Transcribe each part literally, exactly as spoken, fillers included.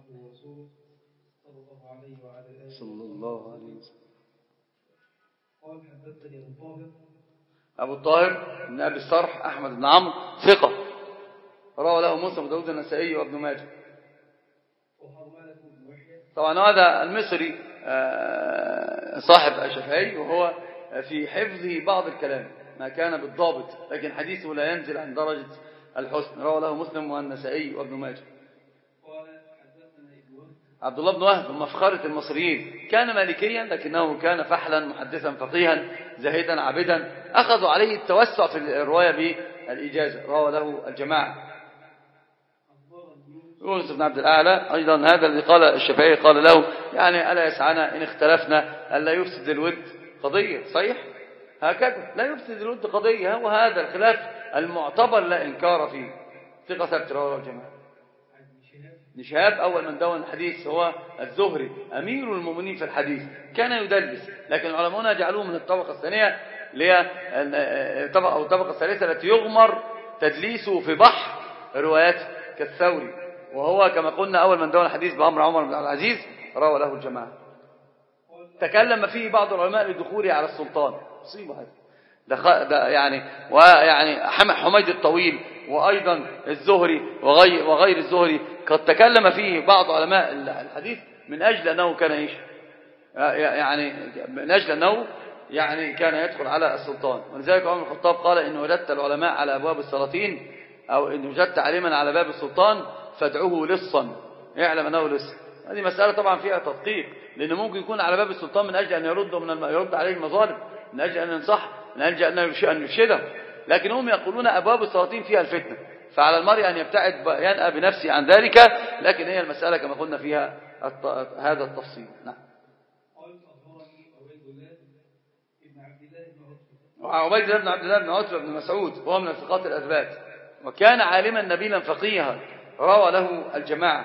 صلى الله عليه وسلم. قال حدثني أبو الطاهر أبو الطاهر بن أبي الصرح أحمد بن عمرو ثقة، روى له مسلم وداود النسائي وابن ماجه. طبعا هذا المصري صاحب الشافعي، وهو في حفظه بعض الكلام ما كان بالضابط، لكن حديثه لا ينزل عن درجة الحسن، روى له مسلم والنسائي وابن ماجه. عبد الله بن وهب مفخرة المصريين، كان مالكيا لكنه كان فحلا محدثا فقيها زاهدا عابدا، أخذوا عليه التوسع في الرواية بالإجازة، روى له الجماعة. يونس بن عبد الأعلى أيضا هذا اللي قال الشافعي قال له يعني ألا يسعنا إن اختلفنا ألا يفسد الود قضية، صحيح هكذا لا يفسد الود قضية، وهذا الخلاف المعتبر لا إنكار فيه. ثقة ثبت، رواه الجماعة. ابن شهاب أول من دون الحديث هو الزهري أمير المؤمنين في الحديث، كان يدلس، لكن العلماء جعلوه من الطبقة الثانية أو الطبقة الثالثة التي يغمر تدليسه في بحر رواياته كالثوري، وهو كما قلنا أول من دون الحديث بأمر عمر بن عبد العزيز، روى له الجماعة. تكلم فيه بعض العلماء لدخوله على السلطان، مصيبة هذا ده, ده يعني ويعني حميد الطويل وأيضا الزهري وغير, وغير الزهري قد تكلم فيه بعض علماء الحديث من أجل أنه كان إيش يعني من أجل أنه يعني كان يدخل على السلطان. ولذلك عمر بن الخطاب قال إن وجدت العلماء على أبواب السلاطين أو إن وجدت عالما على باب السلطان فادعوه لصا يعلم أنه لص. هذه مسألة طبعا فيها تدقيق، لأنه ممكن يكون على باب السلطان من أجل أن يرد من الم... يرد عليه المظالم، من أجل أن ينصح، من أجل أن يرشده، لكن هم يقولون أبواب السلاطين فيها الفتنة، فعلى المرء أن يبتعد ينأى بنفسه عن ذلك، لكن هي المسألة كما قلنا فيها الت... هذا التفصيل. نعم. وعبيد الله بن عبد الله بن عتبة بن مسعود وهو من الثقات الأثبات، وكان عالما نبيلا فقيها، روى له الجماعة.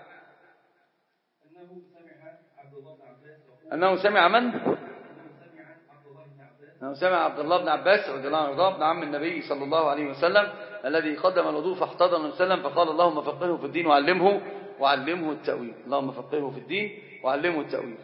أنه سمع من؟ أنه سمع عبد الله بن عباس رضي الله عنه ابن عم النبي صلى الله عليه وسلم الذي قدم الوضوء فاحتضن النبي صلى الله عليه وسلم فقال اللهم فقهه في الدين وعلمه وعلمه التأويل، اللهم فقهه في الدين وعلمه التأويل.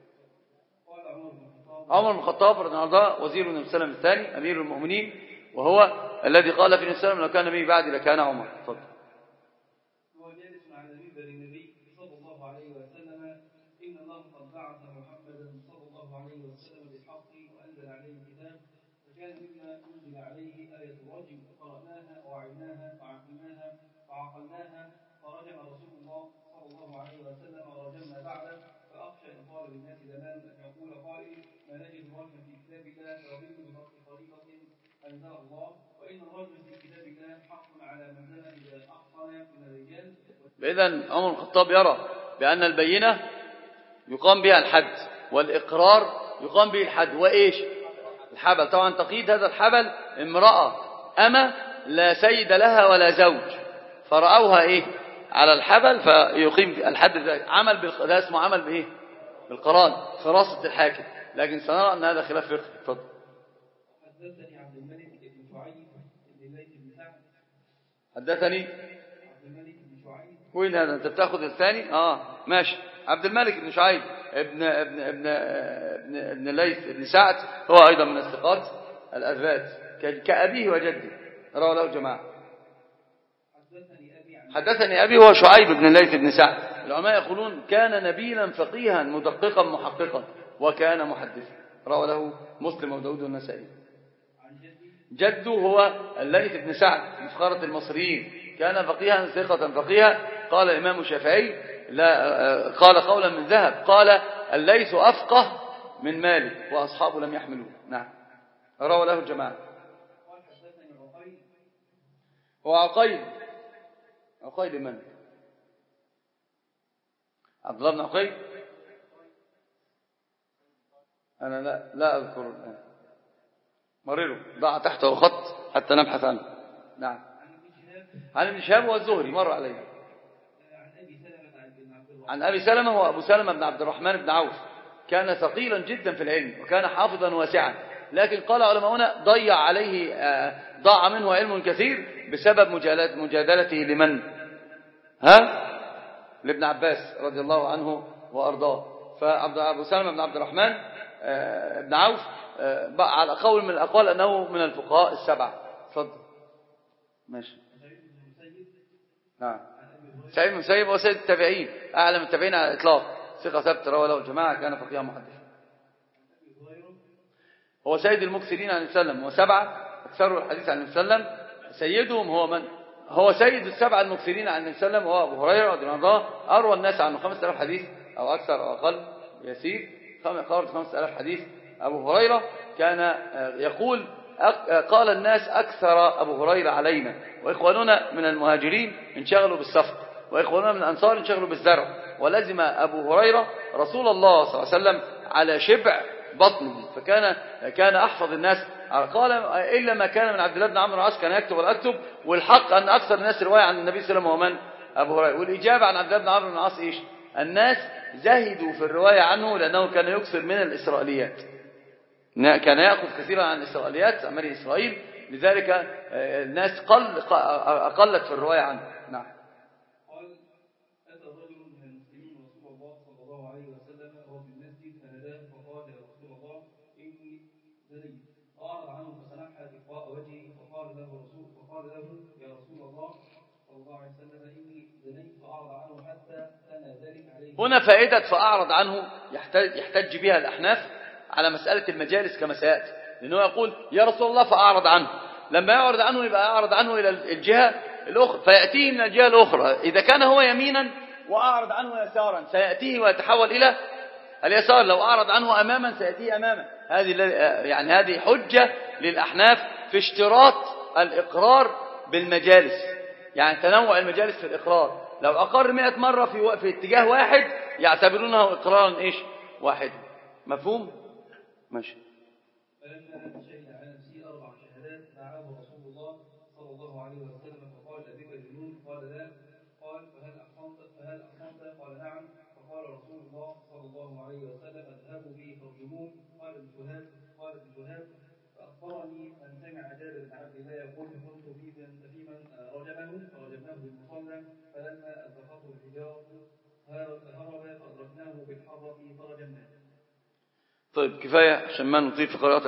عمر بن الخطاب رضي الله عنه وزير النبي صلى الله عليه وسلم الثاني أمير المؤمنين، وهو الذي قال في النبي صلى الله عليه وسلم لو كان نبي بعدي لكان عمر. تفضل. هو جالس على منبر النبي صلى الله عليه وسلم إن الله قد بعث محمدا صلى الله عليه وسلم بالحق وأنزل عليه الكتاب، فكان مما أنزل عليه آية الرجم فقرأناها ووعيناها وعقلناها وعقلناها فرجم رسول الله صلى الله عليه وسلم ورجمنا بعده، فأخشى أن قال للناس زمان أن يقول قائل ما نجد الرجم في كتاب الله فوجدت بنص طريقة أنزل الله، وإن الرجم في كتاب الله حق على من زنى إذا أحصن من الرجال. إذن عمر بن الخطاب يرى بأن البينة يقام بها الحد والإقرار يقام به الحد، وإيش الحبل. طبعا تقييد هذا الحبل امرأة أما لا سيد لها ولا زوج، فرأوها إيه على الحبل فيقيم الحد ذلك. عمل بالق... ده اسمه عمل بإيه بالقران فراسة الحاكم، لكن سنرى أن هذا خلاف فقهي. اتفضل. حدثني عبد الملك بن شعيب بن الليث بن سعد. حدثني عبد الملك بن شعيب. وين هذا انت بتاخذ الثاني؟ اه ماشي. عبد الملك بن شعيب ابن ابن ابن ابن, ابن الليث بن سعد، هو ايضا من الثقات الاثبات كابيه وجده، رواه له الجماعه. حدثني ابي هو شعيب بن الليث بن سعد. العلماء يقولون كان نبيلا فقيها مدققا محققا وكان محدثا، رواه له مسلم وداود والنسائي. جده هو الليث بن سعد مفخرة المصريين، كان فقيها ثقة فقيها. قال الإمام الشافعي لا قال قولا من ذهب، قال الليث أفقه من مالك وأصحابه لم يحملوه. نعم، رواه له الجماعة. هو عقيل. عقيل من؟ عبد الله بن عقيل. أنا لا لا أذكر الآن، مرروا ضع تحته خط حتى نبحث عنه. نعم. عن ابن شهاب والزهري مر عليه. عن أبي سلمة هو أبو سلمة بن عبد الرحمن بن عوف، كان ثقيلا جدا في العلم وكان حافظا واسعا، لكن قال علماؤنا ضيع عليه ضاع منه علم كثير بسبب مجادلته لمن؟ ها؟ لابن عباس رضي الله عنه وأرضاه. فعبد أبو سلمة بن عبد الرحمن بن عوف على قول من الأقوال أنه من الفقهاء السبعة. اتفضل. ماشي. نعم. سعيد بن المسيب هو سيد التابعين، أعلم التابعين على الإطلاق، ثقة ثابت رواه له الجماعة، كان فقيها محدثا. هو سيد المكثرين عن النبي صلى الله عليه وسلم، وسبعة أكثروا الحديث عن النبي صلى الله عليه وسلم. سيدهم هو من؟ هو سيد السبعة المكثرين عن النبي صلى الله عليه وسلم، وهو أبو هريرة رضي الله عنه، أروى الناس عنه خمسة آلاف حديث أو أكثر أو أقل يسير، قارب خمسة آلاف حديث. أبو هريرة كان يقول قال الناس أكثر أبو هريرة علينا، وإخواننا من المهاجرين انشغلوا بالسفر، وإخواننا من الأنصار انشغلوا بالزرع، ولزم أبو هريرة رسول الله صلى الله عليه وسلم على شبع بطنه، فكان كان أحفظ الناس. قال إلا ما كان من عبد الله بن عمرو العاص كان يكتب ولا أكتب، والحق أن أكثر الناس رواية عن النبي صلى الله عليه وسلم هو من؟ أبو هريرة. والإجابة عن عبد الله بن عمرو بن العاص إيش؟ الناس زهدوا في الرواية عنه لأنه كان يكثر من الإسرائيليات، كان يأخذ كثيرا عن الإسرائيليات عن بني إسرائيل، لذلك الناس قل أقلت في الرواية عنه. نعم. قال أتى رجل من المسلمين رسول الله صلى الله عليه وسلم وهو في المسجد فناداه فقال يا رسول الله إني زنيت، فأعرض عنه فسنحى تلقاء وجهه، فقال له رسول فقال له يا رسول الله صلى الله عليه وسلم إني زنيت، فأعرض عنه حتى ثنى ذلك عليه. هنا فائدة فأعرض عنه يحتج, يحتج بها الأحناف على مسألة المجالس كما سيأتي، لأنه يقول يا رسول الله فأعرض عنه، لما يعرض عنه يبقى أعرض عنه إلى الجهة الأخرى، فيأتيه من الجهة الأخرى. إذا كان هو يمينا وأعرض عنه يسارا سيأتيه ويتحول إلى اليسار، لو أعرض عنه أماما سيأتيه أماما. هذه يعني هذه حجة للأحناف في اشتراط الإقرار بالمجالس، يعني تنوع المجالس في الإقرار. لو أقر مئة مرة في في اتجاه واحد يعتبرونه إقرارا إيش؟ واحد. مفهوم؟ ماشي. فلما شهد على نفسه أربع شهادات دعاه رسول الله صلى الله عليه وسلم فقال أبيك جنون؟ قال لا. قال فهل أحصنت؟ فهل أحصنت؟ قال نعم. فقال رسول الله صلى الله عليه وسلم اذهبوا به فارجموه. قال ابن شهاب قال ابن شهاب فأخبرني من سمع جابر بن عبد الله يقول كنت في من رجمه فرجمناه بالمصلى، فلما أزقته الحجارة هرب فأدركناه بالحرة فرجمناه. طيب كفاية عشان ما نطيل في قراءة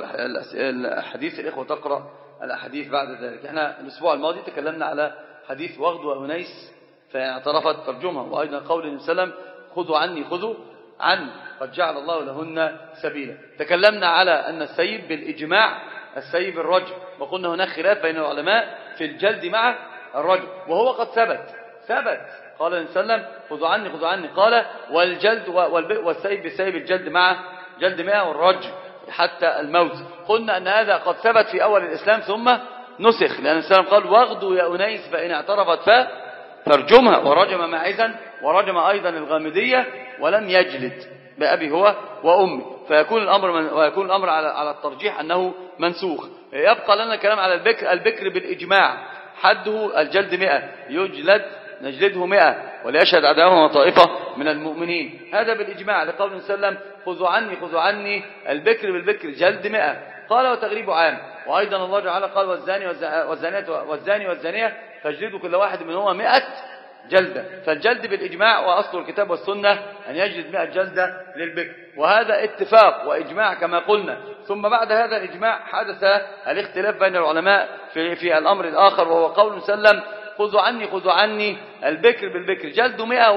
الحديث، الإخوة تقرأ الأحاديث بعد ذلك. احنا الأسبوع الماضي تكلمنا على حديث وغد وأنيس فاعترفت ترجمها، وأيضا قول النبي صلى الله عليه وسلم خذوا عني خذوا عني قد جعل الله لهن سبيلا. تكلمنا على أن السيب بالإجماع السيب الرجل، وقلنا هناك خلاف بين العلماء في الجلد مع الرجل، وهو قد ثبت ثبت قال النبي صلى الله عليه وسلم خذوا عني خذوا عني، قال والجلد والسيب بالسيب الجلد مع جلد مئة والرجل حتى الموت. قلنا أن هذا قد ثبت في أول الإسلام ثم نسخ، لأن الإسلام قال واغدوا يا أنيس فإن اعترفت فارجمها، ورجم معزا ورجم أيضا الغامدية ولم يجلد بأبي هو وأمي، فيكون الأمر من ويكون الأمر على على الترجيح أنه منسوخ. يبقى لنا الكلام على البكر. البكر بالإجماع حده الجلد مئة، يجلد نجلده مئة وليشهد عداوهما طائفة من المؤمنين، هذا بالإجماع لقول النبي صلى الله عليه وسلم خذوا عني خذوا عني. البكر بالبكر جلد مئة. قال وتغريب عام. وأيضا الله تعالى قال والزاني والزانية والزاني والزانية فاجلدوا كل واحد منهما مئة جلدة. فالجلد بالإجماع، وأصل الكتاب والسنة أن يجلد مئة جلدة للبكر، وهذا اتفاق وإجماع كما قلنا. ثم بعد هذا الإجماع حدث الاختلاف بين العلماء في, في الأمر الآخر، وهو قول النبي صلى الله عليه وسلم خذوا عني خذوا عني البكر بالبكر جلد مئة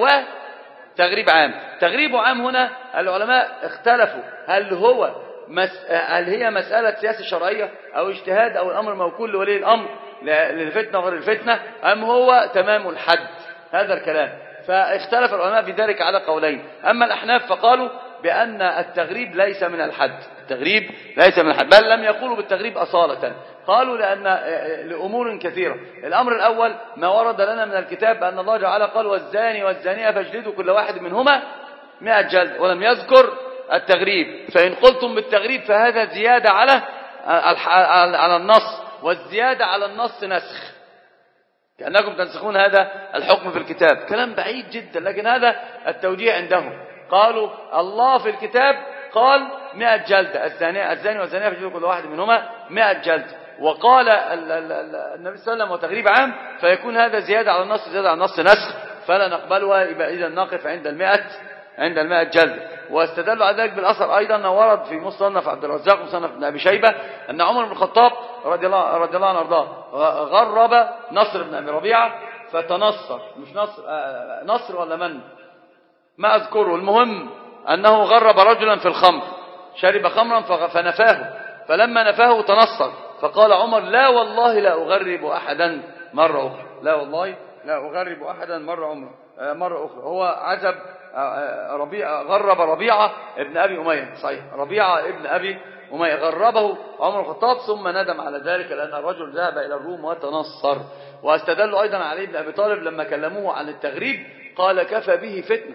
وتغريب عام. تغريب عام هنا العلماء اختلفوا هل هو مس... هل هي مسألة سياسة شرعية أو اجتهاد أو الأمر موكول لولي الأمر للفتنة غير الفتنة، أم هو تمام الحد. هذا الكلام فاختلف العلماء في ذلك على قولين. أما الأحناف فقالوا بأن التغريب ليس من الحد، التغريب ليس من الحد، بل لم يقولوا بالتغريب أصالة. قالوا لأن لأمور كثيرة. الأمر الأول ما ورد لنا من الكتاب أن الله تعالى قال والزاني والزانية فاجلدوا كل واحد منهما مئة جلد، ولم يذكر التغريب. فإن قلتم بالتغريب فهذا زيادة على على النص، والزيادة على النص نسخ، كأنكم تنسخون هذا الحكم في الكتاب. كلام بعيد جدا، لكن هذا التوجيه عندهم. قالوا الله في الكتاب قال مئة جلدة الزاني الزاني والزانية فاجلدوا كل واحد منهما مئة جلدة، وقال النبي صلى الله عليه وسلم وتغريب عام، فيكون هذا زيادة على النص زيادة على النص نسخ، فلا نقبلها، يبقى إذا نقف عند المئة عند المئة جلد. واستدلوا على ذلك بالأثر أيضا أنه ورد في مصنف عبد الرزاق ومصنف ابن أبي شيبة أن عمر بن الخطاب رضي الله رضي الله عنه وارضاه غرب نصر بن أبي ربيعة فتنصر، مش نصر آه نصر ولا من ما أذكره، المهم أنه غرب رجلا في الخمر، شرب خمرا فنفاه، فلما نفاه تنصر، فقال عمر لا والله لا أغرب أحدا مرة أخرى، لا والله لا أغرب أحدا مرة عمر مرة أخرى. هو عزب ربيعة، غرب ربيعة ابن أبي أمية، صحيح، ربيعة ابن أبي أمية غربه عمر الخطاب ثم ندم على ذلك لأن الرجل ذهب إلى الروم وتنصر. واستدلوا أيضا علي بن أبي طالب لما كلموه عن التغريب قال كفى به فتنة،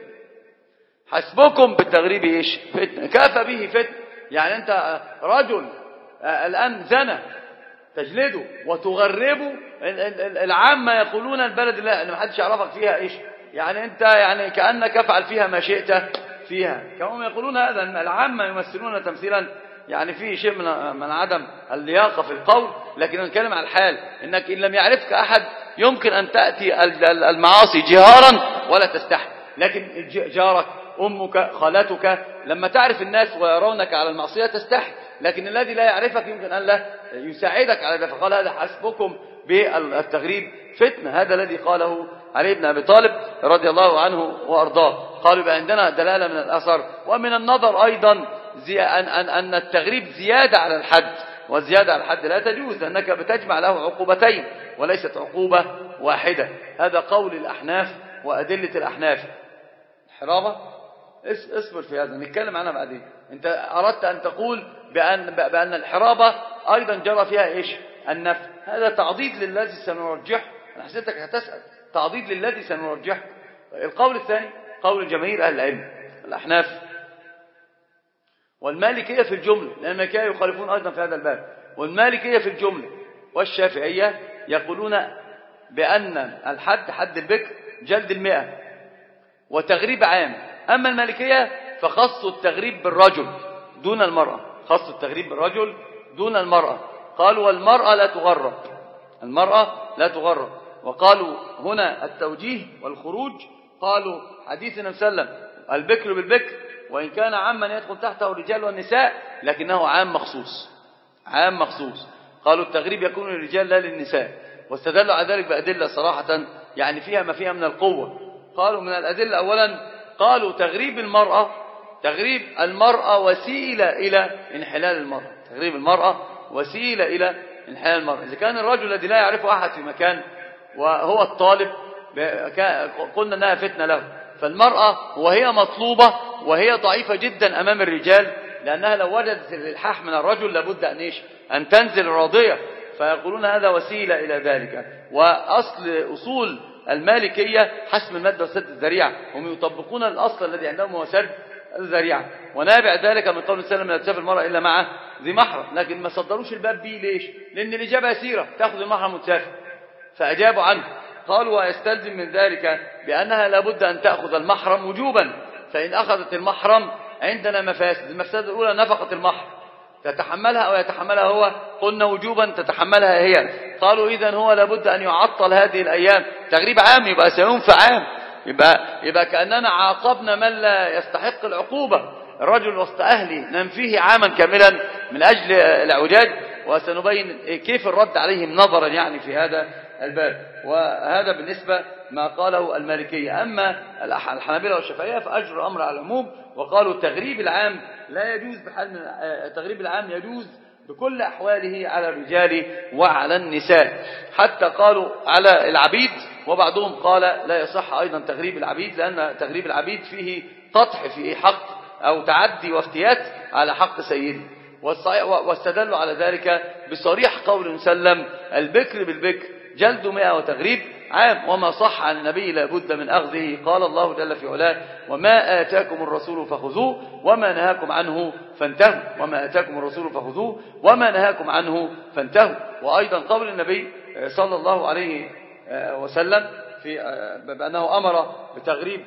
حسبكم بالتغريب إيش فتنة، كفى به فتنة، يعني أنت رجل الآن زنى تجلده وتغربه، العامة يقولون البلد لا ان ما حدش يعرفك فيها ايش، يعني انت يعني كأنك افعل فيها ما شئت فيها، كما يقولون هذا العامة يمثلون تمثيلا يعني فيه شيء من من عدم اللياقة في القول، لكن نتكلم على الحال انك ان لم يعرفك احد يمكن ان تأتي المعاصي جهارا ولا تستحي، لكن جارك امك خالتك لما تعرف الناس ويرونك على المعصية تستحي، لكن الذي لا يعرفك يمكن أن لا يساعدك على ذلك، فقال هذا حسبكم بالتغريب فتنة، هذا الذي قاله علي بن أبي طالب رضي الله عنه وأرضاه. قالوا بقى عندنا دلالة من الأثر ومن النظر أيضا أن, أن, أن التغريب زيادة على الحد، والزيادة على الحد لا تجوز لأنك بتجمع له عقوبتين وليست عقوبة واحدة، هذا قول الأحناف وأدلة الأحناف. حرابة اصبر في هذا نتكلم عنها بعدين. انت اردت ان تقول بان بان الحرابه ايضا جرى فيها ايش النفي، هذا تعضيد للذي سنرجحه، انا حسيتك هتسال تعضيد للذي سنرجحه. القول الثاني قول جماهير اهل العلم الاحناف والمالكيه في الجمله، لان المالكيه يخالفون ايضا في هذا الباب، والمالكيه في الجمله والشافعيه يقولون بان الحد حد البكر جلد المئة وتغريب عام. أما المالكية فخصوا التغريب بالرجل دون المرأة، خصوا التغريب بالرجل دون المرأة، قالوا والمرأة لا تغرب، المرأة لا تغرب، وقالوا هنا التوجيه والخروج، قالوا حديث النبي صلى الله عليه وسلم البكر بالبكر وإن كان عاما يدخل تحته الرجال والنساء لكنه عام مخصوص، عام مخصوص، قالوا التغريب يكون للرجال لا للنساء، واستدلوا على ذلك بأدلة صراحة يعني فيها ما فيها من القوة. قالوا من الأدلة أولا قالوا تغريب المرأة، تغريب المرأة وسيلة إلى انحلال المرأة، تغريب المرأة وسيلة إلى انحلال المرأة. إذا كان الرجل الذي لا يعرفه أحد في مكان وهو الطالب قلنا أنها فتنة له، فالمرأة وهي مطلوبة وهي ضعيفة جدا أمام الرجال لأنها لو وجدت الإلحاح من الرجل لابد أن إيش أن تنزل راضية، فيقولون هذا وسيلة إلى ذلك. وأصل أصول المالكية حسم المادة وسد الذريعة، هم يطبقون الأصل الذي عندهم هو سد الذريعة، ونابع ذلك من قول السلام لا تسافر المرأة إلا مع ذي محرم، لكن ما صدروش الباب دي ليش؟ لأن الإجابة يسيرة تأخذ المحرم وتسافر، فأجابوا عنه قالوا ويستلزم من ذلك بأنها لابد أن تأخذ المحرم وجوبا، فإن أخذت المحرم عندنا مفاسد، المفسدة الأولى نفقة المحرم تتحملها أو يتحملها هو، قلنا وجوبا تتحملها هي، قالوا إذن هو لابد أن يعطل هذه الأيام، تغريب عام يبقى سينفع عام، يبقى, يبقى كأننا عاقبنا من لا يستحق العقوبة، الرجل وسط أهلي ننفيه عاما كاملا من أجل العجاج، وسنبين كيف الرد عليهم نظرا يعني في هذا الباب. وهذا بالنسبة ما قاله المالكية. أما الحنابلة والشافعية فأجروا الأمر على العموم، وقالوا التغريب العام لا يجوز بحال من التغريب العام يجوز بكل أحواله على الرجال وعلى النساء، حتى قالوا على العبيد، وبعضهم قال لا يصح أيضا تغريب العبيد لأن تغريب العبيد فيه قطع في حق أو تعدي وافتيات على حق سيده، واستدلوا على ذلك بصريح قول مسلم البكر بالبكر جلد مئة وتغريب عام، وما صح عن النبي لابد من أخذه، قال الله جل في علاه وما آتاكم الرسول فخذوه وما نهاكم عنه فانتهوا، وما آتاكم الرسول فخذوه وما نهاكم عنه فانتهوا. وأيضا قول النبي صلى الله عليه وسلم في بأنه أمر بتغريب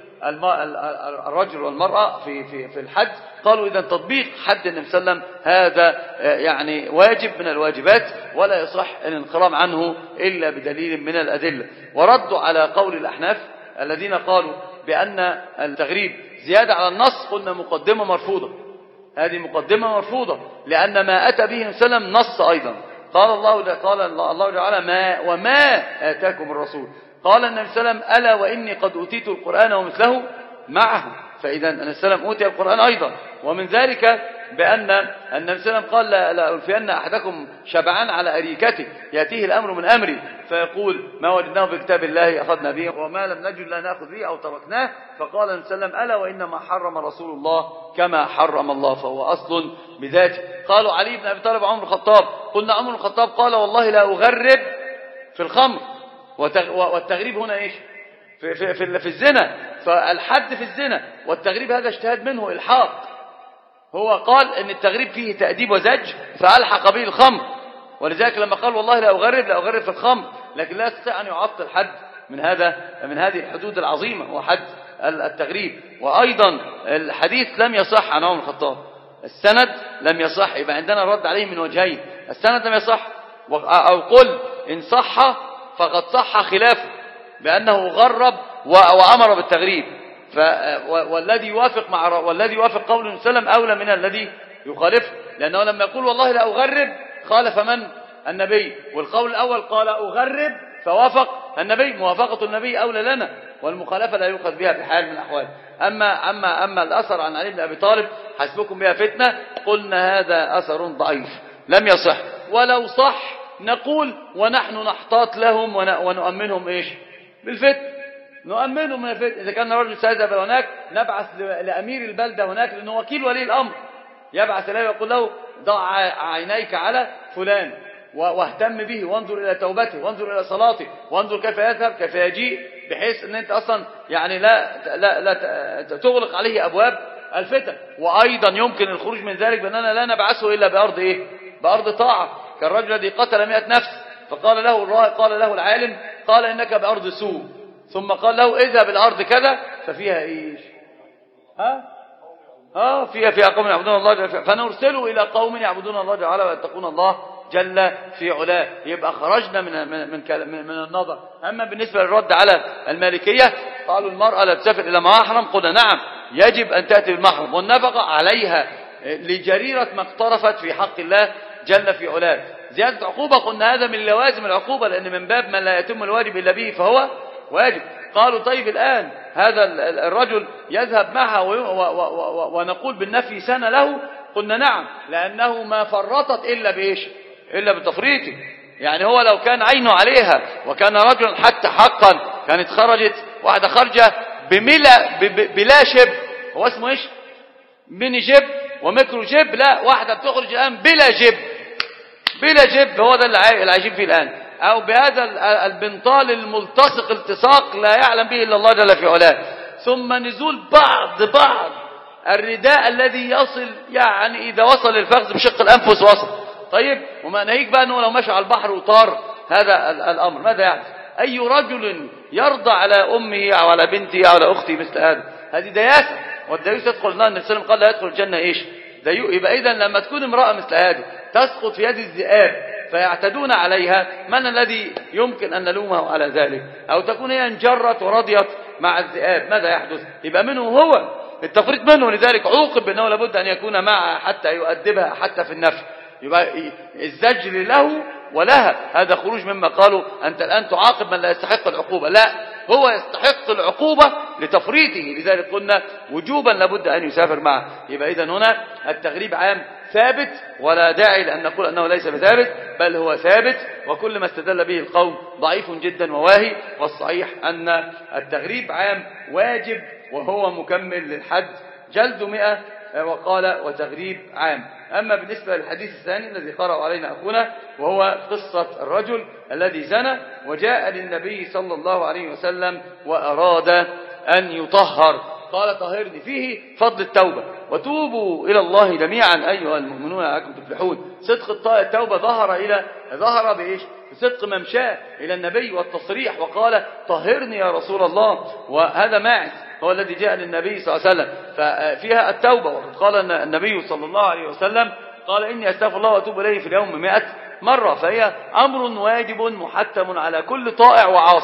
الرجل والمرأة في في في الحج، قالوا إذا تطبيق حد النبي صلى الله عليه وسلم هذا يعني واجب من الواجبات ولا يصح الانقرام عنه إلا بدليل من الأدلة. وردوا على قول الأحناف الذين قالوا بأن التغريب زيادة على النص قلنا مقدمة مرفوضة، هذه مقدمة مرفوضة، لأن ما أتى به وسلم نص أيضا. قال الله قال الله تعالى ما وما آتاكم الرسول، قال النبي صلى الله عليه وسلم ألا وإني قد أوتيت القرآن ومثله معه، فإذا النبي صلى الله عليه وسلم أوتي القرآن أيضا. ومن ذلك بأن النبي صلى الله عليه وسلم قال لا ألفين أحدكم شبعان على أريكته يأتيه الأمر من أمري فيقول ما وجدناه في كتاب الله أخذنا به وما لم نجد لا نأخذ به أو تركناه. فقال النبي صلى الله عليه وسلم ألا وإنما حرم رسول الله كما حرم الله فهو أصل بذاته. قالوا علي بن أبي طالب عمر الخطاب، قلنا عمر الخطاب قال والله لا أغرب في الخمر، والتغريب هنا إيش في, في, في, في الزنا، فالحد في الزنا والتغريب هذا اجتهاد منه إلحاق، هو قال ان التغريب فيه تأديب وزج فألحق به الخمر، ولذلك لما قال والله لا أغرب لا أغرب في الخمر، لكن لا يستطيع أن يعطل حد من هذا من هذه الحدود العظيمة هو حد التغريب. وأيضا الحديث لم يصح عن عمر الخطاب، السند لم يصح، يبقى عندنا رد عليه من وجهين، السند لم يصح أو قل إن صح فقد صح خلافه بأنه غرب وأمر بالتغريب، والذي يوافق مع والذي يوافق قول النبي صلى الله عليه وسلم أولى من الذي يخالفه، لأنه لما يقول والله لا أغرب خالف من؟ النبي، والقول الأول قال أغرب فوافق النبي، موافقة النبي أولى لنا، والمخالفة لا يؤخذ بها بحال من الأحوال. أما أما أما الأثر عن علي بن أبي طالب حسبكم بها فتنة، قلنا هذا أثر ضعيف لم يصح، ولو صح نقول ونحن نحتاط لهم ونؤمنهم إيش بالفتن، نؤمنهم من الفتن. إذا كان رجل سيذهب هناك نبعث لأمير البلدة هناك لأنه وكيل ولي الأمر، يبعث له ويقول له ضع عينيك على فلان واهتم به وانظر إلى توبته وانظر إلى صلاته وانظر كيف يذهب كيف يجيء، بحيث أن أنت أصلا يعني لا, لا, لا تغلق عليه أبواب الفتن. وأيضا يمكن الخروج من ذلك بأننا لا نبعثه إلا بأرض إيه؟ بأرض طاعة، كالرجل الذي قتل مئة نفس فقال له قال له العالم قال إنك بأرض سوء، ثم قال له اذهب الأرض كذا ففيها إيش؟ ها؟ ها فيها فيها قوم يعبدون الله، فنرسله إلى قوم يعبدون الله تعالى ويتقون الله جل في علاه. يبقى خرجنا من من من, من النظر. أما بالنسبة للرد على المالكية قالوا المرأة لا تسافر إلى محرم، قلنا نعم يجب أن تأتي بالمحرم والنفقة عليها لجريرة ما اقترفت في حق الله جل في علاه. زيادة عقوبة قلنا هذا من لوازم العقوبة، لأن من باب من لا يتم الواجب إلا به فهو واجب. قالوا طيب الآن هذا الرجل يذهب معها ونقول بالنفي سنة له، قلنا نعم لأنه ما فرطت إلا بإيش؟ إلا بتفريطه. يعني هو لو كان عينه عليها وكان رجلا حتى حقا كانت خرجت واحدة خرجة بملا بلا شب، هو اسمه إيش؟ ميني جب وميكرو جب، لا واحدة بتخرج الآن بلا جب بلا جب، هو ده اللي عايشين فيه الآن، أو بهذا البنطال الملتصق التصاق لا يعلم به إلا الله جل في علاه، ثم نزول بعض بعض الرداء الذي يصل يعني إذا وصل الفخذ بشق الأنفس وصل. طيب وما ناهيك بقى أنه لو مشى على البحر وطار هذا الأمر ماذا يعني؟ أي رجل يرضى على أمه أو على بنته أو على أخته مثل هذا؟ هذه دياسة، والديوس يدخل النار. النبي صلى الله عليه وسلم قال لا يدخل الجنة إيش؟ ديو. يبقى إذن لما تكون امرأة مثل هذه تسقط في يد الذئاب فيعتدون عليها، من الذي يمكن أن نلومه على ذلك؟ أو تكون هي انجرت ورضيت مع الذئاب، ماذا يحدث؟ يبقى منه هو التفريط منه، لذلك عوقب بأنه لابد أن يكون معها حتى يؤدبها حتى في النفس، يبقى الزجر له ولها. هذا خروج مما قالوا أنت الآن تعاقب من لا يستحق العقوبة، لا هو يستحق العقوبة لتفريطه، لذلك قلنا وجوبا لابد أن يسافر معه. يبقى إذن هنا التغريب عام ثابت، ولا داعي لأن نقول أنه ليس بثابت، بل هو ثابت، وكل ما استدل به القوم ضعيف جدا وواهي، والصحيح أن التغريب عام واجب وهو مكمل للحد جلد مئة، وقال وتغريب عام. أما بالنسبة للحديث الثاني الذي قرأ علينا أخونا وهو قصة الرجل الذي زنى وجاء للنبي صلى الله عليه وسلم وأراد أن يطهر، قال طهرني، فيه فضل التوبة، وتوبوا إلى الله جميعا أيها المؤمنون لعلكم تفلحون. صدق التوبة ظهر إلى ظهر بإيش؟ بصدق ممشاه إلى النبي والتصريح، وقال طهرني يا رسول الله، وهذا ماعز هو الذي جاء للنبي صلى الله عليه وسلم، ففيها التوبة. وقد قال النبي صلى الله عليه وسلم قال إني أستغفر الله وأتوب إليه في اليوم مئة مرة، فهي أمر واجب محتم على كل طائع وعاصي.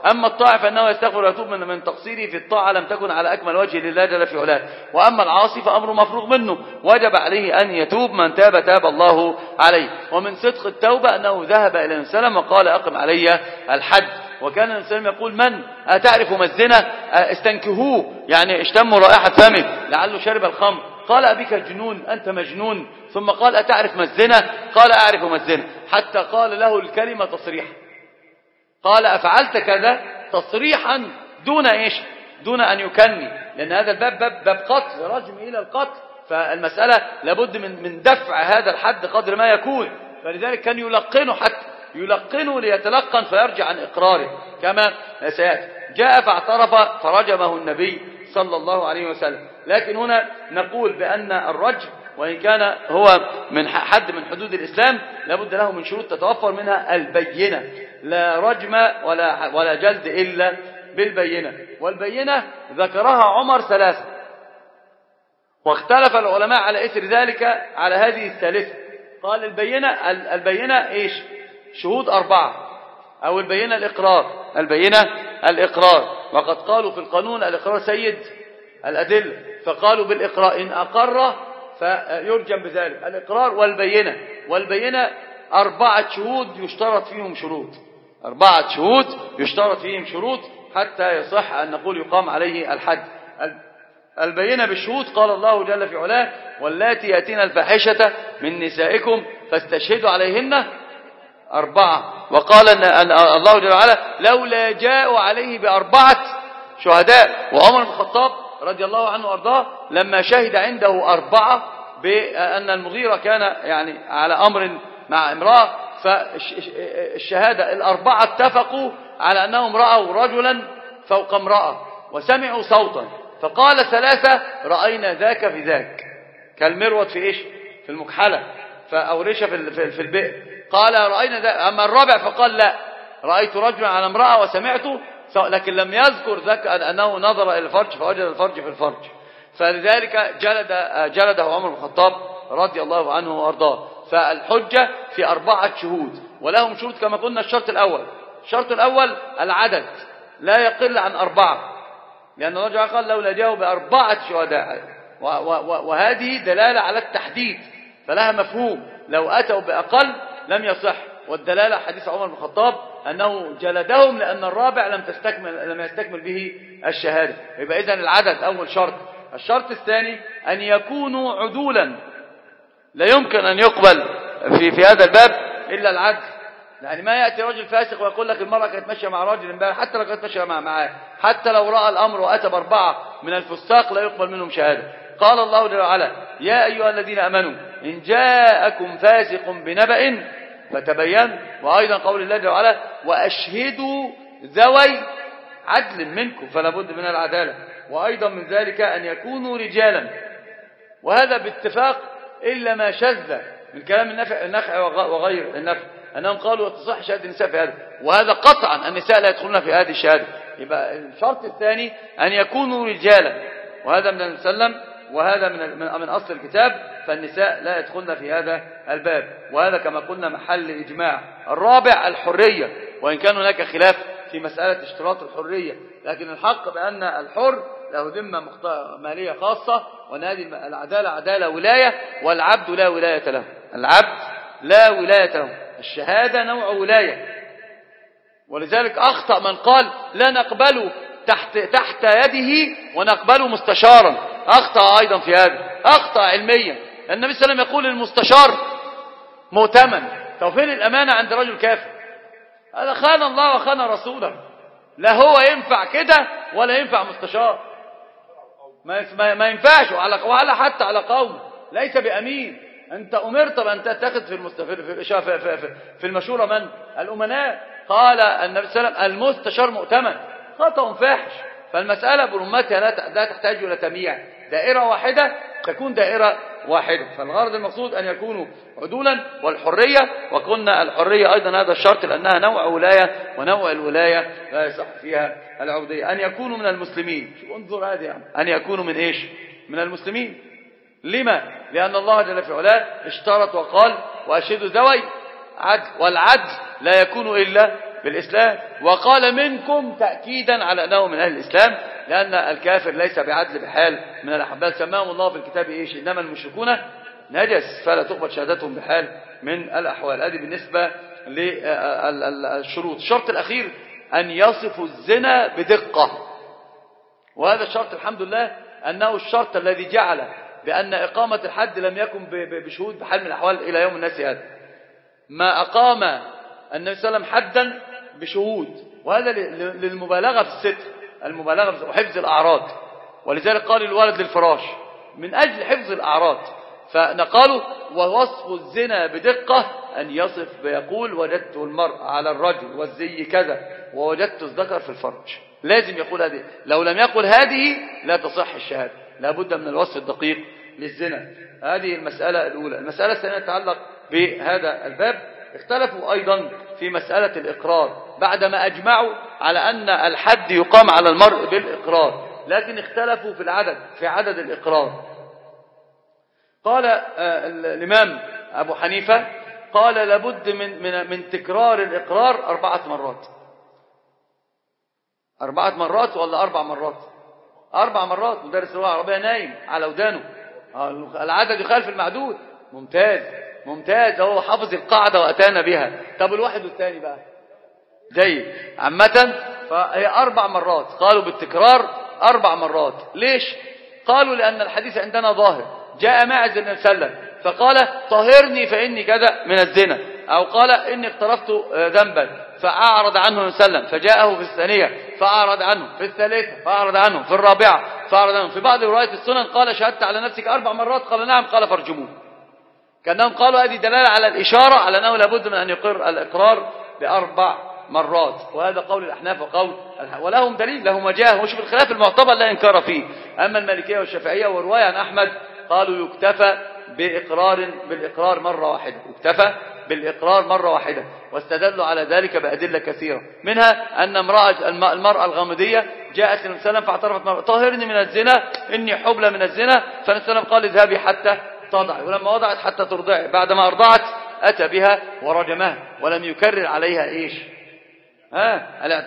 أما الطاعة فإنه يستغفر ويتوب من من تقصيره في الطاعة لم تكن على أكمل وجه لله جل في علاه. وأما العاصي فأمر مفروغ منه، وجب عليه أن يتوب، من تاب تاب الله عليه. ومن صدق التوبة أنه ذهب إلى النبي صلى الله عليه وسلم وقال أقم علي الحد. وكان النبي صلى الله عليه وسلم يقول من أتعرف ما الزنا؟ استنكهوه، يعني اشتموا رائحة فمه لعله شرب الخمر. قال أبيك جنون، أنت مجنون. ثم قال أتعرف ما الزنا؟ قال أعرف ما الزنا، حتى قال له الكلمة تصريحا، قال أفعلت كذا تصريحا دون إيش؟ دون أن يكني، لأن هذا الباب باب, باب قتل، رجم إلى القتل، فالمسألة لابد من من دفع هذا الحد قدر ما يكون. فلذلك كان يلقنه، حتى يلقنه ليتلقن فيرجع عن إقراره كما سيأتي. جاء فاعترف فرجمه النبي صلى الله عليه وسلم. لكن هنا نقول بأن الرجم وإن كان هو من حد من حدود الإسلام لابد له من شروط تتوفر منها البينة، لا رجم ولا ولا جلد إلا بالبينة. والبينة ذكرها عمر ثلاثة، واختلف العلماء على إثر ذلك على هذه الثالثة. قال البينة البينة إيش؟ شهود أربعة، أو البينة الإقرار، البينة الإقرار. وقد قالوا في القانون الإقرار سيد الأدلة، فقالوا بالإقرار إن أقر فيرجم بذلك، الإقرار والبينة. والبينة أربعة شهود يشترط فيهم شروط، أربعة شهود يشترط فيهم شروط حتى يصح أن نقول يقام عليه الحد. البينة بالشهود قال الله جل في علاه واللاتي يأتين الفاحشة من نسائكم فاستشهدوا عليهن أربعة. وقال أن الله جل وعلا لولا جاءوا عليه بأربعة شهداء. وعمر بن الخطاب رضي الله عنه وارضاه لما شهد عنده أربعة بأن المغيرة كان يعني على أمر مع امرأة، فالشهادة الأربعة اتفقوا على أنهم رأوا رجلا فوق امرأة وسمعوا صوتا، فقال ثلاثة رأينا ذاك في ذاك، كالمروت في إيش؟ في المكحلة، فأورش في البئر. قال رأينا ذاك. أما الرابع فقال لا، رأيت رجلا على امرأة وسمعته، لكن لم يذكر ذاك أنه نظر إلى الفرج فوجد الفرج في الفرج. فلذلك جلد جلده عمر بن الخطاب رضي الله عنه وارضاه. فالحجة في أربعة شهود، ولهم شروط كما قلنا. الشرط الأول الشرط الأول العدد لا يقل عن أربعة، لأن الله جل قال لولا جاءوا بأربعة شهداء، وهذه دلالة على التحديد فلها مفهوم. لو أتوا بأقل لم يصح. والدلالة حديث عمر بن الخطاب أنه جلدهم لأن الرابع لم تستكمل لم يستكمل به الشهادة. يبقى إذن العدد أول شرط. الشرط الثاني أن يكونوا عدولا، لا يمكن أن يقبل في في هذا الباب إلا العدل. يعني ما يأتي رجل فاسق ويقول لك المرأة كانت ماشية مع راجل امبارح، حتى لو كانت ماشية مع معاه، حتى لو رأى الأمر وأتى بأربعة من الفساق لا يقبل منهم شهادة. قال الله جل وعلا يا أيها الذين آمنوا إن جاءكم فاسق بنبأ فتبين. وأيضا قول الله جل وعلا وأشهدوا ذوي عدل منكم، فلا بد من العدالة. وأيضا من ذلك أن يكونوا رجالا، وهذا باتفاق إلا ما شذ من كلام النفع النخع وغير النفع، أنهم قالوا تصح شهادة النساء في هذا، وهذا قطعا النساء لا يدخلون في هذه الشهادة. يبقى الشرط الثاني أن يكونوا رجالا، وهذا من المسلم، وهذا من من أصل الكتاب، فالنساء لا يدخلن في هذا الباب، وهذا كما قلنا محل إجماع. الرابع الحرية، وإن كان هناك خلاف في مسألة اشتراط الحرية، لكن الحق بأن الحر له ذمة مالية خاصة، وأن هذه العدالة عدالة ولاية، والعبد لا ولاية له. العبد لا ولاية له. الشهادة نوع ولاية، ولذلك أخطأ من قال لا نقبله تحت تحت يده ونقبله مستشارا. أخطأ أيضا في هذا، أخطأ علميا. النبي صلى الله عليه وسلم يقول المستشار مؤتمن. طب فين الأمانة عند رجل كافر؟ هذا خان الله وخان رسوله. لا هو ينفع كده ولا ينفع مستشار، ما ما ينفعش، وعلى حتى على قوم ليس بأمين. أنت أمرت بأن تتخذ في المستف... في في في, في المشورة من الأمناء. قال النبي صلى الله عليه وسلم المستشار مؤتمن. خطأ فاحش. فالمسألة برمتها لا تحتاج إلى تمييع، دائرة واحدة تكون دائرة واحدة. فالغرض المقصود أن يكونوا عدولا. والحرية، وقلنا الحرية أيضا هذا الشرط لأنها نوع ولاية، ونوع الولاية لا يصح فيها العبودية. أن يكونوا من المسلمين. شوف انظر هذه يعني. أن يكونوا من إيش؟ من المسلمين. لما؟ لأن الله جل في علاه اشترط وقال وأشهدوا ذوي عدل، والعدل لا يكون إلا بالإسلام، وقال منكم تأكيدا على أنه من أهل الإسلام، لأن الكافر ليس بعدل بحال من الأحبال. سماهم الله في الكتاب إيش؟ إنما المشركون نجس فلا تقبل شهادتهم بحال من الأحوال. هذه بالنسبة للشروط. الشرط الأخير أن يصفوا الزنا بدقة، وهذا الشرط الحمد لله أنه الشرط الذي جعل بأن إقامة الحد لم يكن بشهود بحال من الأحوال إلى يوم الناس هذا. ما أقام النبي صلى الله عليه وسلم حدا بشهود، وهذا للمبالغة في الستر، المبالغة وحفظ الأعراض، ولذلك قال الولد للفراش من أجل حفظ الأعراض. فنقالوا ووصف الزنا بدقة أن يصف بيقول وجدت المرء على الرجل والزي كذا ووجدت الذكر في الفرج، لازم يقول هذه. لو لم يقل هذه لا تصح الشهادة، لابد من الوصف الدقيق للزنا. هذه المسألة الأولى. المسألة الثانية تتعلق بهذا الباب. اختلفوا أيضا في مسألة الإقرار بعدما أجمعوا على أن الحد يقام على المرء بالإقرار، لكن اختلفوا في العدد، في عدد الإقرار. قال الإمام أبو حنيفة قال لابد من, من, من تكرار الإقرار أربعة مرات. أربعة مرات ولا أربع مرات؟ أربع مرات. مدرس اللغة العربية نايم على ودانه، العدد يخالف المعدود. ممتاز ممتاز، هو حافظ القاعدة وأتانا بها. طب الواحد والثاني بقى جيد. عامة فهي أربع مرات، قالوا بالتكرار أربع مرات. ليش؟ قالوا لأن الحديث عندنا ظاهر. جاء ماعز النبي صلى الله عليه وسلم فقال طهرني فإني كذا من الزنا، أو قال إني اقترفت ذنبا فأعرض عنه النبي صلى الله عليه وسلم، فجاءه في الثانية فأعرض عنه، في الثالثة فأعرض عنه، في الرابعة فأعرض عنه. في بعض روايات السنن قال شهدت على نفسك أربع مرات، قال نعم، قال فارجموه. كأنهم قالوا هذه دلالة على الإشارة على أنه لابد من أن يقر الإقرار بأربع مرات. وهذا قول الأحناف وقول ولهم دليل، لهم وجاه، وشوف الخلاف المعتبر لا إنكار فيه. أما المالكية والشافعية ورواية عن أحمد قالوا يكتفى بإقرار بالإقرار مرة واحدة، يكتفى بالإقرار مرة واحدة، واستدلوا على ذلك بأدلة كثيرة، منها أن امرأة المرأة الغامدية جاءت للنبي صلى الله عليه وسلم فاعترفت مرة طهرني من الزنا إني حبلى من الزنا، فالنبي صلى الله عليه وسلم قال اذهبي حتى تضعي، ولما وضعت حتى ترضعي، بعدما أرضعت أتى بها ورجمها ولم يكرر عليها إيش؟ ها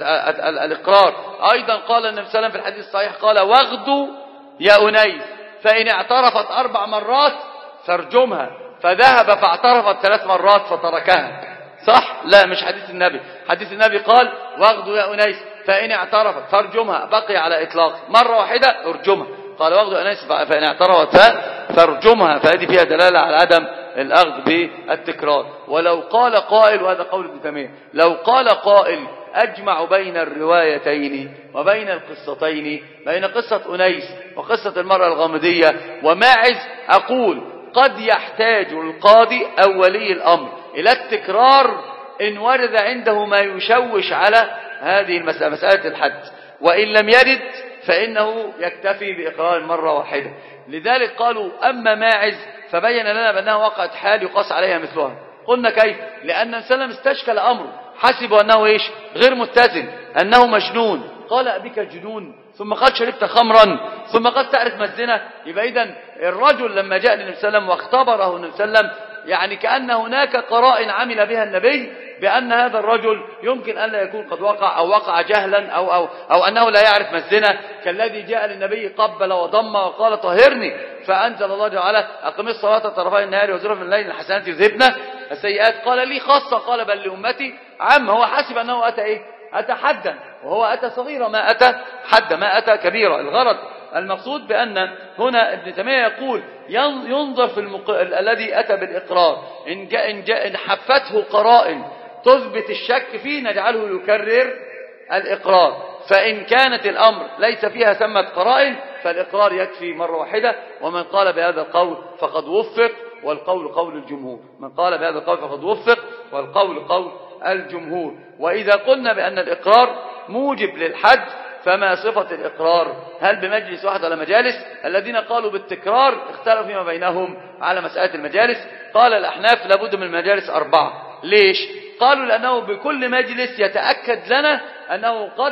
الإقرار. أيضا قال النبي صلى الله عليه وسلم في الحديث الصحيح قال واغدوا يا أنيس فإن اعترفت أربع مرات فارجمها، فذهب فاعترفت ثلاث مرات فتركها. صح؟ لا، مش حديث النبي. حديث النبي قال واغدوا يا أنيس فإن اعترفت فارجمها، بقي على إطلاق مرة واحدة ارجمها. قال واغدوا يا أنيس فإن اعترفت فارجمها، فهذه فيها دلالة على عدم الأخذ بالتكرار. ولو قال قائل، وهذا قول ابن تيمية، لو قال قائل أجمع بين الروايتين وبين القصتين، بين قصة أنيس وقصة المرأة الغامدية وماعز، أقول قد يحتاج القاضي أو ولي الأمر إلى التكرار إن ورد عنده ما يشوش على هذه المسألة، مسألة الحد، وإن لم يرد فإنه يكتفي بإقرار مرة واحدة. لذلك قالوا أما ماعز فبين لنا بأنها وقعت حال يقاس عليها مثلها. قلنا كيف؟ لأن النبي صلى الله عليه وسلم استشكل أمره، حسبوا أنه إيش؟ غير متزن، أنه مجنون. قال أبيك جنون؟ ثم قال شربت خمرا؟ ثم قال تعرف ما الزنا؟ يبقى إذن الرجل لما جاء للنبي صلى الله عليه وسلم واختبره النبي صلى الله عليه وسلم، يعني كأن هناك قرائن عمل بها النبي بأن هذا الرجل يمكن أن لا يكون قد وقع أو وقع جهلا أو, أو, أو أنه لا يعرف ما الزنا، كالذي جاء للنبي قبل وضم وقال طهرني، فأنزل الله جل وعلا أقم الصلاة طرفي النهار وزلفا من الليل الحسنات يذهبن السيئات. قال لي خاصة، قال بل لأمتي عام. هو حسب أنه أتى إيه؟ أتى حدا، وهو أتى صغيرة ما أتى حدا، ما أتى كبيرة. الغرض المقصود بأن هنا ابن تيمية يقول ينظر في المق... الذي أتى بالإقرار، إن, جاء إن, جاء إن حفته قرائن تثبت الشك فيه نجعله يكرر الإقرار، فإن كانت الأمر ليس فيها ثمة قرائن فالإقرار يكفي مرة واحدة. ومن قال بهذا القول فقد وفق، والقول قول الجمهور. من قال بهذا القول فقد وفق، والقول قول الجمهور. وإذا قلنا بأن الإقرار موجب للحد فما صفة الإقرار؟ هل بمجلس واحد ولا مجالس؟ الذين قالوا بالتكرار اختلفوا فيما بينهم على مسألة المجالس. قال الأحناف لابد من المجالس أربعة. ليش؟ قالوا لأنه بكل مجلس يتأكد لنا أنه قد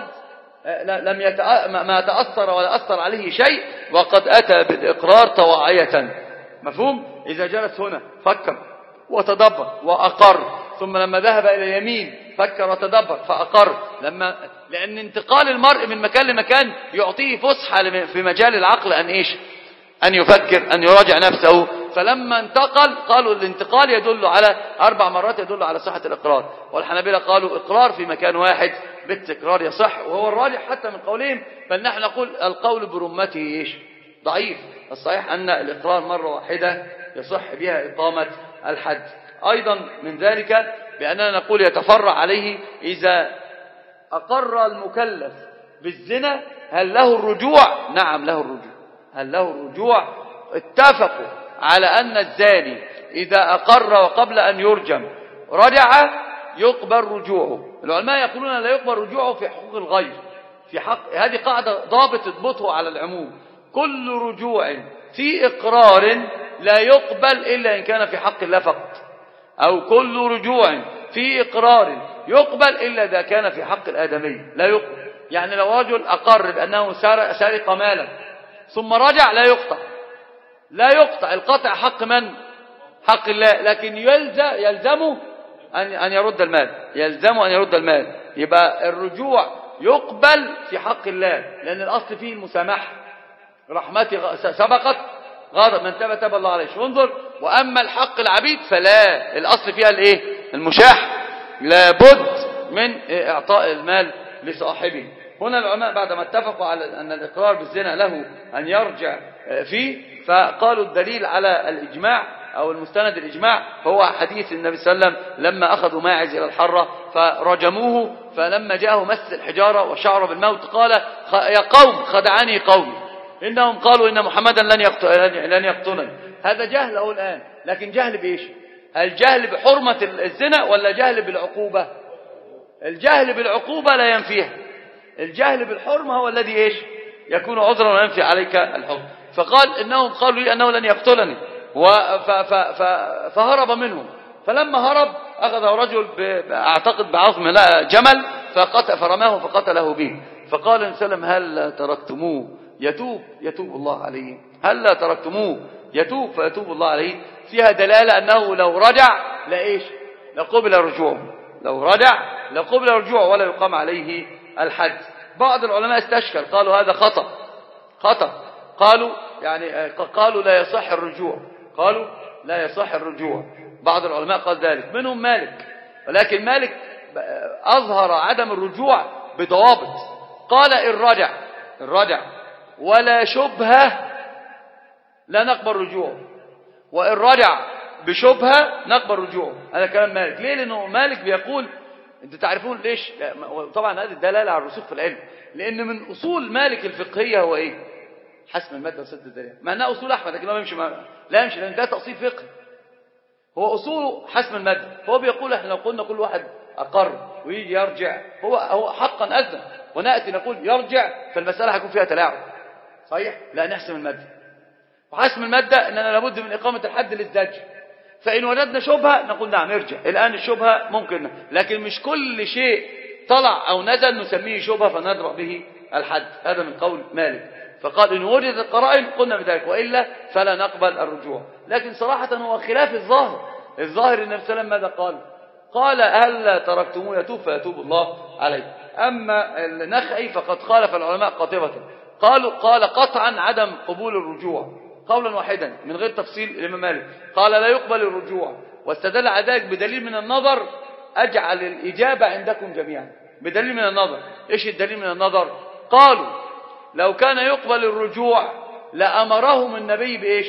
لم يتأ... ما تأثر ولا أثر عليه شيء وقد أتى بالإقرار طواعية. مفهوم؟ إذا جلس هنا فكر وتدبر وأقر، ثم لما ذهب إلى اليمين فكر وتدبر فأقر. لما لأن انتقال المرء من مكان لمكان يعطيه فسحة في مجال العقل أن إيش أن يفكر أن يراجع نفسه. فلما انتقل قالوا الانتقال يدل على أربع مرات يدل على صحة الإقرار. والحنابلة قالوا إقرار في مكان واحد بالتكرار يصح، وهو الراجح حتى من قولهم. بل نحن نقول القول برمته إيش ضعيف. الصحيح أن الإقرار مرة واحدة يصح بها إقامة الحد. أيضا من ذلك بأننا نقول يتفرع عليه إذا أقر المكلف بالزنا هل له الرجوع؟ نعم له الرجوع. هل له الرجوع؟ اتفقوا على أن الزاني إذا أقر وقبل أن يرجم رجع يقبل رجوعه. العلماء يقولون لا يقبل رجوعه في حقوق الغير، في حق هذه قاعدة ضابط اضبطه على العموم. كل رجوع في إقرار لا يقبل إلا إن كان في حق الله فقط، أو كل رجوع في إقرار يقبل إلا إذا كان في حق الآدمي لا يقبل. يعني لو رجل أقر بأنه سرق مالا ثم رجع لا يقطع، لا يقطع. القطع حق من؟ حق الله، لكن يلزم يلزمه أن يرد المال، يلزمه أن يرد المال. يبقى الرجوع يقبل في حق الله لأن الأصل فيه المسامحة، رحمتي سبقت غضب من تاب تاب الله عليه. انظر، وأما الحق العبيد فلا، الأصل فيها الايه؟ المشاح، لابد من إعطاء المال لصاحبه. هنا العلماء بعدما اتفقوا على أن الإقرار بالزنا له أن يرجع فيه، فقالوا الدليل على الإجماع أو المستند الإجماع هو حديث النبي صلى الله عليه وسلم لما أخذوا ماعز إلى الحرة فرجموه، فلما جاءه مس الحجارة وشعر بالموت قال يا قوم خدعني قومي إنهم قالوا إن محمدا لن يقتل لن يقتلني. هذا جهل أو الآن، لكن جهل بإيش؟ الجهل بحرمة الزنا ولا جهل بالعقوبة؟ الجهل بالعقوبة لا ينفيها، الجهل بالحرمة هو الذي إيش يكون عذرا وينفي عليك الحكم. فقال إنهم قالوا لي أنه لن يقتلني فهرب منهم. فلما هرب أخذ رجل أعتقد بعظم جمل فقتل فرماه فقتله به. فقال النبي صلى الله عليه وسلم هل تركتموه يتوب يتوب الله عليه، هل لا تركتموه يتوب فيتوب الله عليه. فيها دلالة أنه لو رجع لإيش لقبل رجوعه، لو رجع لقبل رجوعه ولا يقام عليه الحد. بعض العلماء استشكل قالوا هذا خطأ خطأ قالوا يعني قالوا لا يصح الرجوع، قالوا لا يصح الرجوع. بعض العلماء قال ذلك، منهم مالك، ولكن مالك أظهر عدم الرجوع بضوابط. قال إن رجع إن رجع ولا شبهة لا نقبل رجوعه، وإن رجع بشبهة نقبل رجوعه. هذا كلام مالك. ليه؟ لأنه مالك بيقول انتوا تعرفون ليش؟ طبعا هذه الدلالة على الرسوخ في العلم، لأن من أصول مالك الفقهية هو إيه؟ حسم المادة وسد الدليل، مع أنها أصول أحمد لكن ما يمشي مع... لا يمشي، لأن ده تأصيل فقهي، هو أصوله حسم المادة. فهو بيقول احنا لو قلنا كل واحد أقر ويجي يرجع هو هو حقا أذن، ونأتي نقول يرجع فالمسألة هيكون فيها تلاعب، صحيح؟ لا نحسم المادة. وحسم المادة أننا لابد من إقامة الحد للزجر. فإن وجدنا شبهة نقول نعم ارجع. الآن الشبهة ممكن، لكن مش كل شيء طلع أو نزل نسميه شبهة فنضرب به الحد. هذا من قول مالك. فقال إن وجدت القرائن قلنا بذلك، وإلا فلا نقبل الرجوع. لكن صراحة هو خلاف الظاهر. الظاهر النبي صلى الله عليه وسلم ماذا قال؟ قال هل تركتموه يتوب فيتوب الله عليه. أما النخعي فقد خالف العلماء قاطبة، قالوا قال قطعا عدم قبول الرجوع قولا واحدا من غير تفصيل. الإمام مالك قال لا يقبل الرجوع، واستدل على ذلك بدليل من النظر أجعل الإجابة عندكم جميعا. بدليل من النظر. إيش الدليل من النظر؟ قالوا لو كان يقبل الرجوع لأمرهم النبي بإيش؟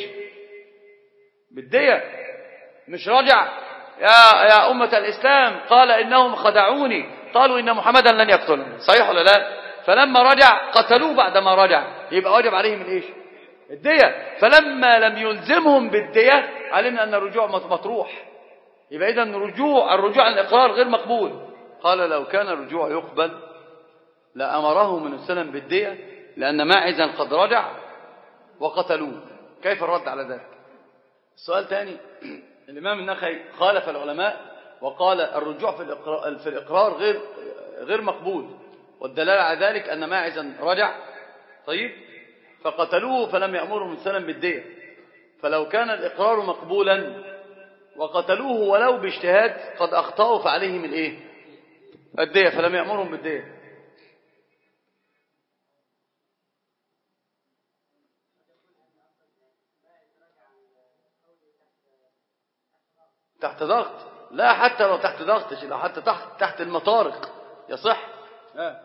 بالدية. مش رجع يا يا أمة الإسلام قال إنهم خدعوني قالوا إن محمدا لن يقتلني، صحيح ولا لا؟ فلما رجع قتلوه بعدما رجع، يبقى واجب عليهم الإيش؟ الدية. فلما لم يلزمهم بالدية علمنا أن الرجوع مطروح. يبقى إذن الرجوع الرجوع عن الإقرار غير مقبول. قال لو كان الرجوع يقبل لأمره من السلام بالدية لأن ماعزا قد رجع وقتلوه. كيف الرد على ذلك؟ السؤال ثاني. الإمام النخعي خالف العلماء وقال الرجوع في الإقرار, في الإقرار غير غير مقبول، والدلالة على ذلك أن ماعزا رجع طيب فقتلوه فلم يأمرهم السلام بالدية. فلو كان الإقرار مقبولا وقتلوه ولو باجتهاد قد أخطأوا فعليهم الإيه؟ الدية، فلم يأمرهم بالدية. تحت ضغط؟ لا، حتى لو تحت ضغط، لو حتى تحت تحت المطارق يصح. آه.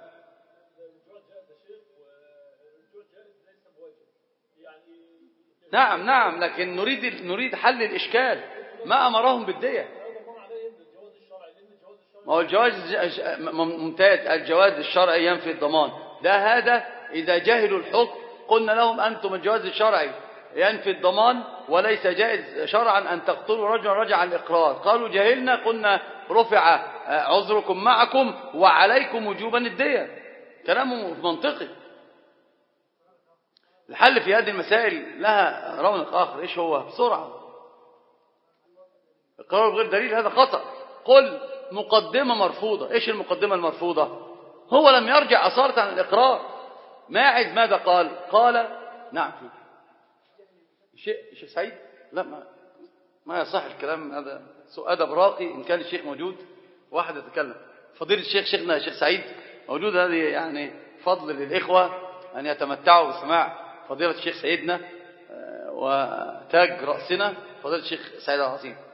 نعم نعم، لكن نريد نريد حل الإشكال. ما أمرهم بالدية. ما هو الجواز ممتاز، الجواز الشرعي ينفي الضمان، ده هذا إذا جهلوا الحكم قلنا لهم أنتم الجواز الشرعي ينفي الضمان، وليس جائز شرعا أن تقتلوا رجلا رجع الإقرار. قالوا جهلنا، قلنا رفع عذركم معكم وعليكم وجوبا الدية. كلامه منطقي. الحل في هذه المسائل لها رونق آخر. إيش هو؟ بسرعة. القرار بغير دليل هذا خطأ. قل مقدمة مرفوضة. إيش المقدمة المرفوضة؟ هو لم يرجع أصالة عن الإقرار. ماعز ماذا قال؟ قال نعم فيه شيء شيخ سعيد. لا، ما, ما يصح الكلام هذا. سوء أدب راقي. إن كان الشيخ موجود واحد يتكلم. فضيلة الشيخ شيخنا الشيخ سعيد موجود. هذه يعني فضل للإخوة أن يتمتعوا بسماع فضيلة الشيخ سيدنا وتاج رأسنا فضيلة الشيخ سعيد العظيم.